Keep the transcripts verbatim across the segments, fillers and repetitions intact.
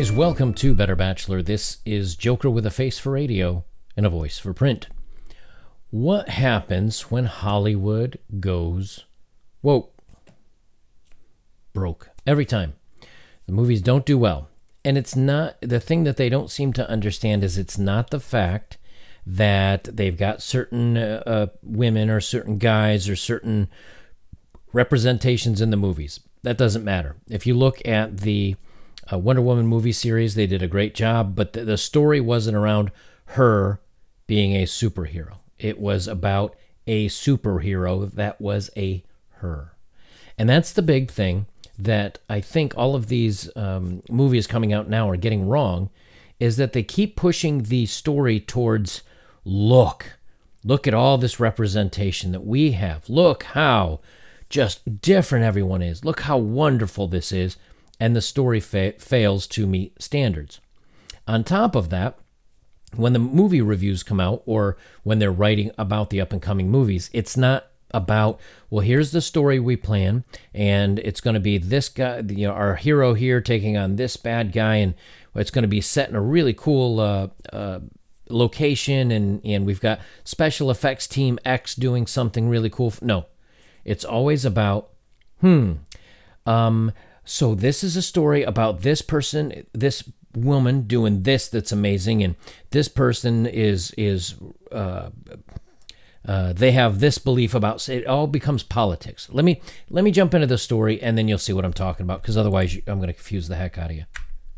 guys, welcome to Better Bachelor. This is Joker with a face for radio and a voice for print. What happens when Hollywood goes woke? Broke. Every time. The movies don't do well. And it's not, the thing that they don't seem to understand is it's not the fact that they've got certain uh, uh, women or certain guys or certain representations in the movies. That doesn't matter. If you look at the uh, Wonder Woman movie series, they did a great job, but the, the story wasn't around her being a superhero. It was about a superhero that was a her. And that's the big thing that I think all of these um, movies coming out now are getting wrong, is that they keep pushing the story towards, look, look at all this representation that we have. Look how just different everyone is. Look how wonderful this is. And the story fa- fails to meet standards. On top of that, when the movie reviews come out or when they're writing about the up-and-coming movies, it's not about, well, here's the story we plan, and it's going to be this guy, you know, our hero here taking on this bad guy, and it's going to be set in a really cool uh, uh, location, and, and we've got special effects team X doing something really cool. No, it's always about, hmm, um, so this is a story about this person, this woman doing this that's amazing, and this person is is uh, uh, they have this belief about. It all becomes politics. Let me let me jump into the story, and then you'll see what I'm talking about. Because otherwise, I'm going to confuse the heck out of you.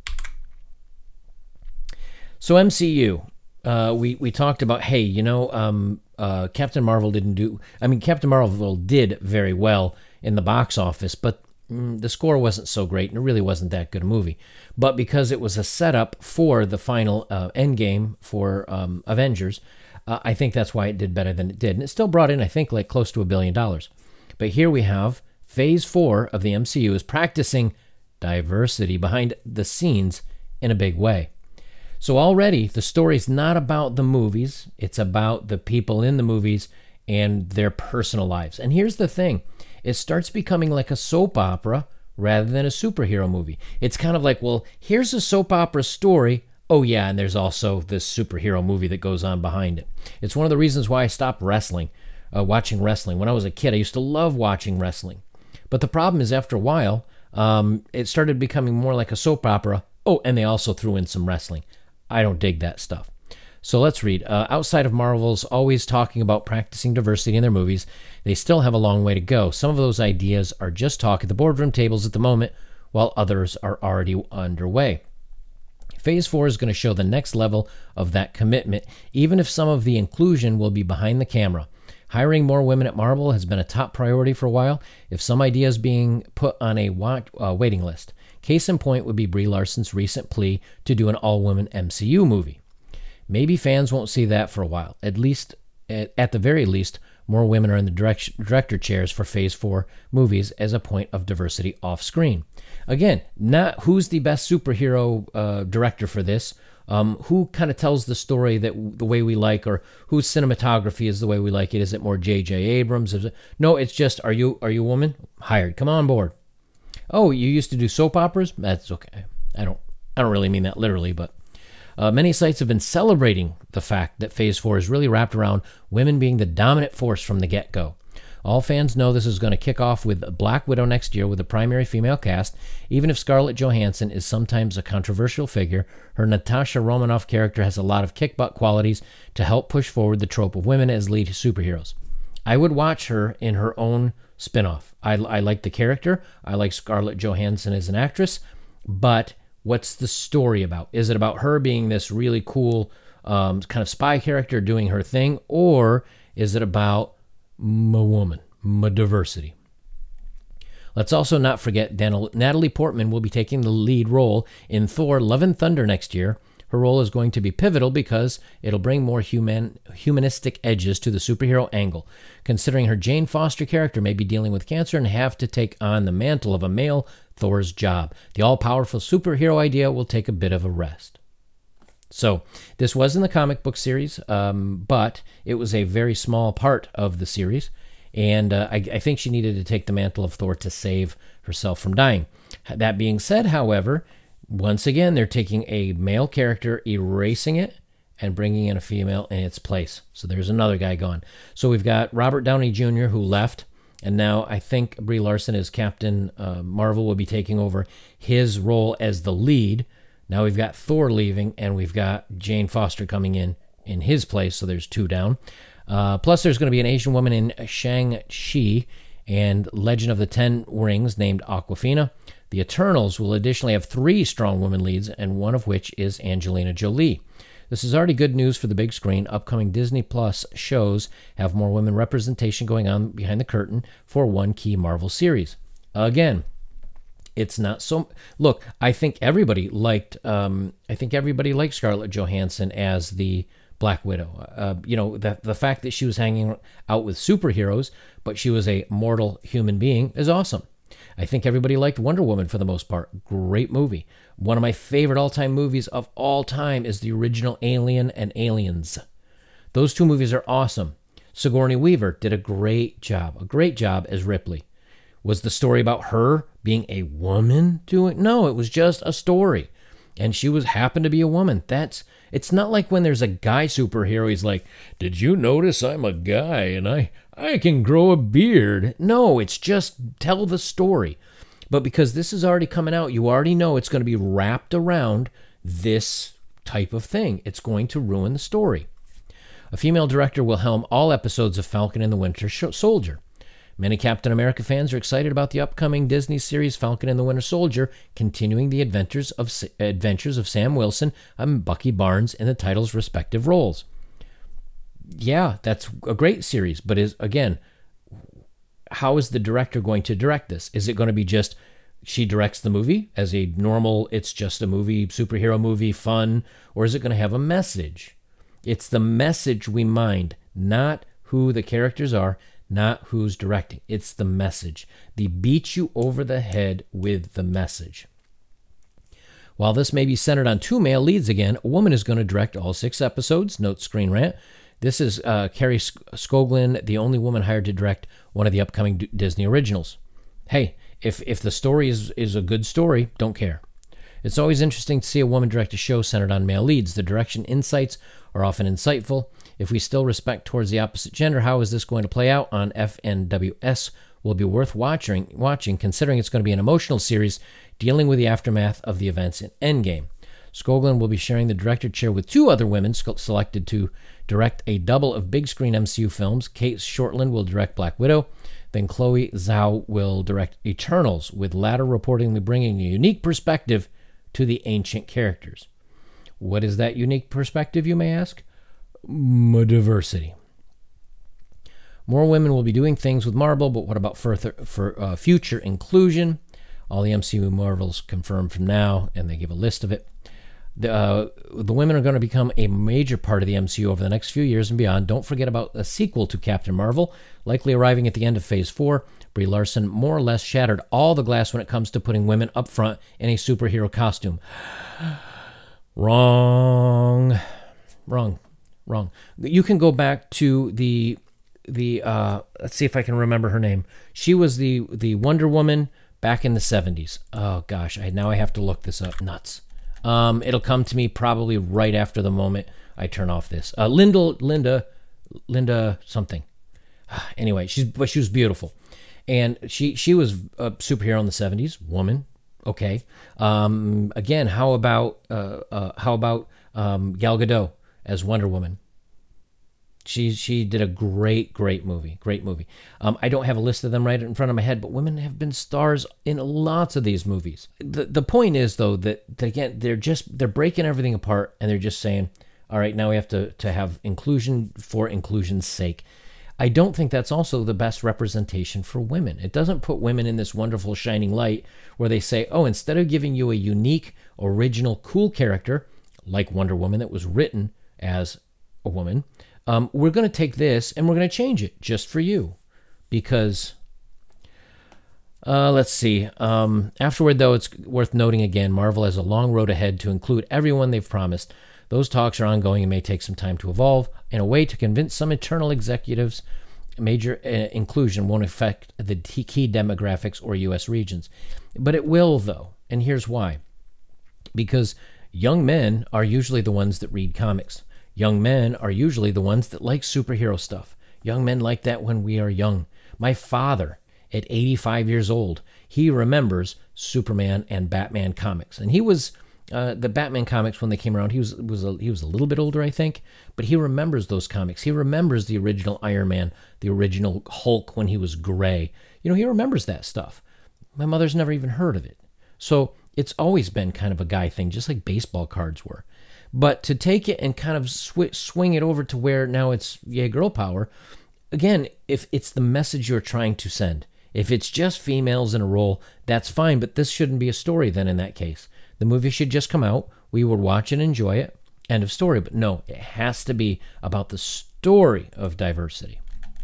So M C U, uh, we we talked about. Hey, you know, um, uh, Captain Marvel didn't do. I mean, Captain Marvel did very well in the box office, but the score wasn't so great, and it really wasn't that good a movie. But because it was a setup for the final uh, end game for um, Avengers, uh, I think that's why it did better than it did. And it still brought in, I think, like close to a billion dollars. But here we have Phase four of the M C U is practicing diversity behind the scenes in a big way. So already, the story's not about the movies. It's about the people in the movies and their personal lives. And here's the thing. It starts becoming like a soap opera rather than a superhero movie. It's kind of like, well, here's a soap opera story. Oh, yeah, and there's also this superhero movie that goes on behind it. It's one of the reasons why I stopped wrestling, uh, watching wrestling. When I was a kid, I used to love watching wrestling. But the problem is, after a while, um, it started becoming more like a soap opera. Oh, and they also threw in some wrestling. I don't dig that stuff. So let's read. Uh, outside of Marvel's always talking about practicing diversity in their movies, they still have a long way to go. Some of those ideas are just talk at the boardroom tables at the moment, while others are already underway. Phase four is going to show the next level of that commitment, even if some of the inclusion will be behind the camera. Hiring more women at Marvel has been a top priority for a while, if some ideas being put on a watch, uh, waiting list. Case in point would be Brie Larson's recent plea to do an all-women M C U movie. Maybe fans won't see that for a while. At least, at the very least, more women are in the direct, director chairs for Phase four movies as a point of diversity off-screen. Again, not who's the best superhero uh, director for this, um, who kind of tells the story that the way we like, or whose cinematography is the way we like it. Is it more J J Abrams? Is it, no, it's just, are you are you a woman? Hired. Come on board. Oh, you used to do soap operas? That's okay. I don't I don't really mean that literally, but Uh, many sites have been celebrating the fact that Phase four is really wrapped around women being the dominant force from the get-go. All fans know this is going to kick off with Black Widow next year with a primary female cast. Even if Scarlett Johansson is sometimes a controversial figure, her Natasha Romanoff character has a lot of kick-butt qualities to help push forward the trope of women as lead superheroes. I would watch her in her own spin-off. I, I like the character. I like Scarlett Johansson as an actress, but what's the story about? Is it about her being this really cool um, kind of spy character doing her thing, or is it about a woman, a diversity? Let's also not forget Dan- Natalie Portman will be taking the lead role in Thor: Love and Thunder next year. Her role is going to be pivotal because it'll bring more human, humanistic edges to the superhero angle, considering her Jane Foster character may be dealing with cancer and have to take on the mantle of a male Thor's job. The all-powerful superhero idea will take a bit of a rest. So this was in the comic book series, um, but it was a very small part of the series, and uh, I, I think she needed to take the mantle of Thor to save herself from dying. That being said, however, Once again, they're taking a male character, erasing it, and bringing in a female in its place. So there's another guy gone. So we've got Robert Downey Junior who left, and now I think Brie Larson as Captain uh, Marvel will be taking over his role as the lead. Now we've got Thor leaving, and we've got Jane Foster coming in in his place, so there's two down. Uh, plus there's going to be an Asian woman in Shang-Chi and Legend of the Ten Rings named Awkwafina. The Eternals will additionally have three strong women leads, and one of which is Angelina Jolie. This is already good news for the big screen. Upcoming Disney Plus shows have more women representation going on behind the curtain for one key Marvel series. Again, it's not so... Look, I think everybody liked... Um, I think everybody liked Scarlett Johansson as the Black Widow. Uh, you know, the, the fact that she was hanging out with superheroes, but she was a mortal human being is awesome. I think everybody liked Wonder Woman for the most part. Great movie. One of my favorite all-time movies of all time is the original Alien and Aliens. Those two movies are awesome. Sigourney Weaver did a great job, a great job as Ripley. Was the story about her being a woman doing? No, it was just a story. And she was happened to be a woman. That's, it's not like when there's a guy superhero, he's like, did you notice I'm a guy and I, I can grow a beard? No, it's just tell the story. But because this is already coming out, you already know it's going to be wrapped around this type of thing. It's going to ruin the story. A female director will helm all episodes of Falcon and the Winter Soldier. Many Captain America fans are excited about the upcoming Disney series Falcon and the Winter Soldier, continuing the adventures of adventures of Sam Wilson and Bucky Barnes in the title's respective roles. Yeah, that's a great series, but is again, how is the director going to direct this? Is it going to be just she directs the movie as a normal, it's just a movie, superhero movie, fun, or is it going to have a message? It's the message we mind, not who the characters are, not who's directing. It's the message. They beat you over the head with the message. While this may be centered on two male leads again, a woman is going to direct all six episodes, notes Screen Rant. This is uh, Carrie Skoglund, the only woman hired to direct one of the upcoming D- Disney originals. Hey, if if the story is, is a good story, don't care. It's always interesting to see a woman direct a show centered on male leads. The direction insights are often insightful. If we still respect towards the opposite gender, how is this going to play out on F N W S? Will be worth watching, watching, considering it's going to be an emotional series dealing with the aftermath of the events in Endgame. Skoglund will be sharing the director chair with two other women selected to direct a double of big screen M C U films. Kate Shortland will direct Black Widow. Then Chloe Zhao will direct Eternals, with latter reportedly bringing a unique perspective to the ancient characters. What is that unique perspective, you may ask? M- diversity. More women will be doing things with Marvel, but what about further, for uh, future inclusion? All the M C U Marvels confirmed from now, and they give a list of it. The, uh, the women are going to become a major part of the M C U over the next few years and beyond. Don't forget about a sequel to Captain Marvel, likely arriving at the end of Phase four. Brie Larson more or less shattered all the glass when it comes to putting women up front in a superhero costume. Wrong. Wrong. Wrong. You can go back to the, the uh, let's see if I can remember her name. She was the, the Wonder Woman back in the seventies. Oh, gosh. I, now I have to look this up. Nuts. Um, it'll come to me probably right after the moment I turn off this. Uh, Linda, Linda, Linda something. Anyway, she's but she was beautiful, and she she was a superhero in the seventies. Woman, okay. Um, again, how about uh, uh, how about um, Gal Gadot as Wonder Woman? She she did a great great movie, great movie. Um, I don't have a list of them right in front of my head, but women have been stars in lots of these movies. The the point is though that, that again they're just they're breaking everything apart and they're just saying, all right, now we have to to have inclusion for inclusion's sake. I don't think that's also the best representation for women. It doesn't put women in this wonderful shining light where they say, oh, instead of giving you a unique, original, cool character like Wonder Woman that was written as a woman. Um, we're going to take this and we're going to change it just for you because, uh, let's see. Um, afterward, though, it's worth noting again, Marvel has a long road ahead to include everyone they've promised. Those talks are ongoing and may take some time to evolve in a way to convince some internal executives major uh, inclusion won't affect the key demographics or U S regions. But it will, though, and here's why. because young men are usually the ones that read comics. Young men are usually the ones that like superhero stuff. Young men like that when we are young. My father, at eighty-five years old, he remembers Superman and Batman comics. And he was, uh, the Batman comics when they came around, he was, was a, he was a little bit older, I think, but he remembers those comics. He remembers the original Iron Man, the original Hulk when he was gray. You know, he remembers that stuff. My mother's never even heard of it. So it's always been kind of a guy thing, just like baseball cards were. But to take it and kind of sw- swing it over to where now it's, yeah, girl power, again, if it's the message you're trying to send, if it's just females in a role, that's fine, but this shouldn't be a story then in that case. The movie should just come out, we would watch and enjoy it, end of story. But no, it has to be about the story of diversity.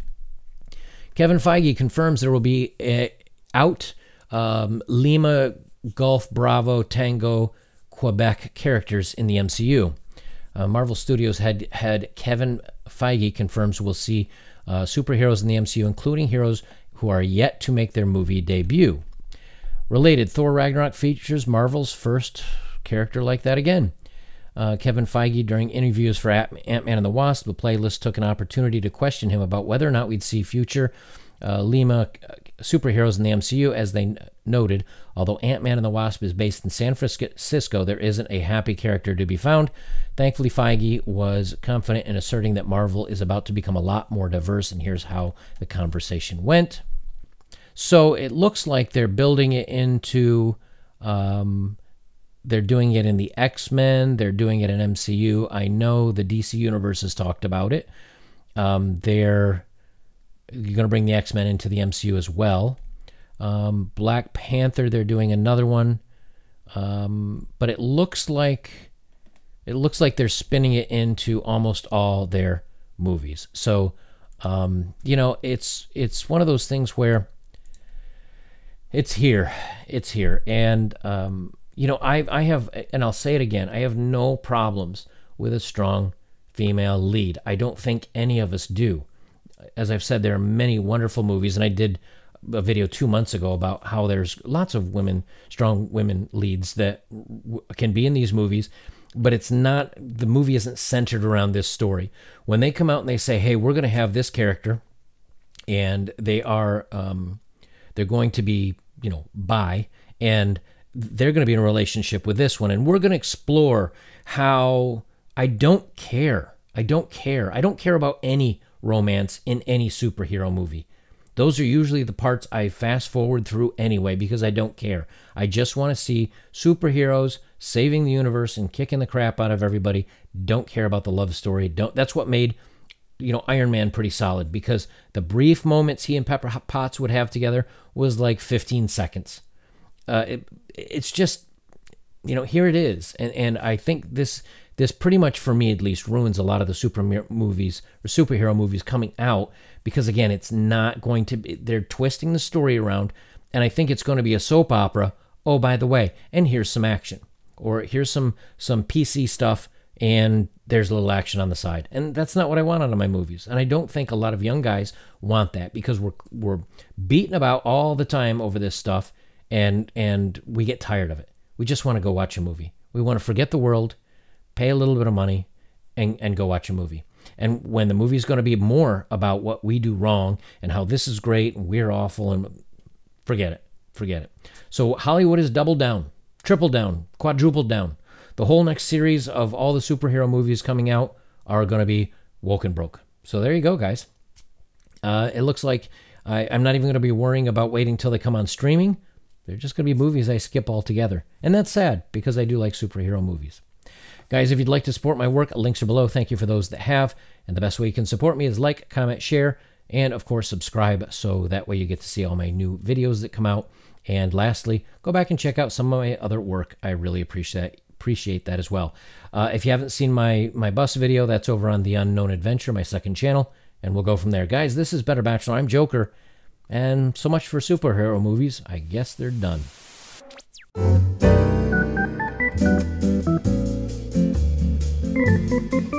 Kevin Feige confirms there will be a, out um, Lima, Golf, Bravo, Tango, Quebec characters in the M C U. Uh, Marvel Studios had, had Kevin Feige confirms we'll see uh, superheroes in the M C U, including heroes who are yet to make their movie debut. Related, Thor Ragnarok features Marvel's first character like that again. Uh, Kevin Feige, during interviews for Ant-Man and the Wasp, the playlist took an opportunity to question him about whether or not we'd see future uh, Lima superheroes in the M C U. As they noted, although Ant-Man and the Wasp is based in San Francisco, there isn't a happy character to be found. Thankfully, Feige was confident in asserting that Marvel is about to become a lot more diverse, and here's how the conversation went. So it looks like they're building it into, um, they're doing it in the X-Men, they're doing it in M C U. I know the D C Universe has talked about it. Um, they're going to bring the X-Men into the M C U as well. Um, Black Panther, they're doing another one. Um, but it looks like it looks like they're spinning it into almost all their movies. So, um, you know, it's it's one of those things where it's here, it's here, and um, you know, I I have, and I'll say it again, I have no problems with a strong female lead. I don't think any of us do. As I've said, there are many wonderful movies, and I did a video two months ago about how there's lots of women, strong women leads that w- can be in these movies, but it's not, the movie isn't centered around this story. When they come out and they say, hey, we're going to have this character, and they are, um, they're going to be, you know, bi, and they're going to be in a relationship with this one, and we're going to explore how, I don't care. I don't care. I don't care about any romance in any superhero movie. Those are usually the parts I fast forward through anyway because I don't care. I just want to see superheroes saving the universe and kicking the crap out of everybody. Don't care about the love story. Don't. That's what made, you know, Iron Man pretty solid, because the brief moments he and Pepper Potts would have together was like fifteen seconds. Uh, it, it's just, you know, here it is. And and I think this this pretty much, for me at least, ruins a lot of the super movies or superhero movies coming out, because again, it's not going to be, they're twisting the story around, and I think it's going to be a soap opera. Oh, by the way, and here's some action, or here's some some P C stuff, and there's a little action on the side. And that's not what I want out of my movies. And I don't think a lot of young guys want that, because we're we're beaten about all the time over this stuff, and and we get tired of it. We just want to go watch a movie. We want to forget the world, pay a little bit of money, and, and go watch a movie. And when the movie's going to be more about what we do wrong and how this is great and we're awful, and forget it, forget it. So Hollywood has doubled down, tripled down, quadrupled down. The whole next series of all the superhero movies coming out are going to be woke and broke. So there you go, guys. Uh, it looks like I, I'm not even going to be worrying about waiting till they come on streaming. They're just going to be movies I skip altogether. And that's sad, because I do like superhero movies. Guys, if you'd like to support my work, links are below. Thank you for those that have. And the best way you can support me is like, comment, share, and of course subscribe, so that way you get to see all my new videos that come out. And lastly, go back and check out some of my other work. I really appreciate appreciate that as well. Uh, if you haven't seen my, my bus video, that's over on The Unknown Adventure, my second channel, and we'll go from there. Guys, this is Better Bachelor. I'm Joker, and so much for superhero movies. I guess they're done. Thank you.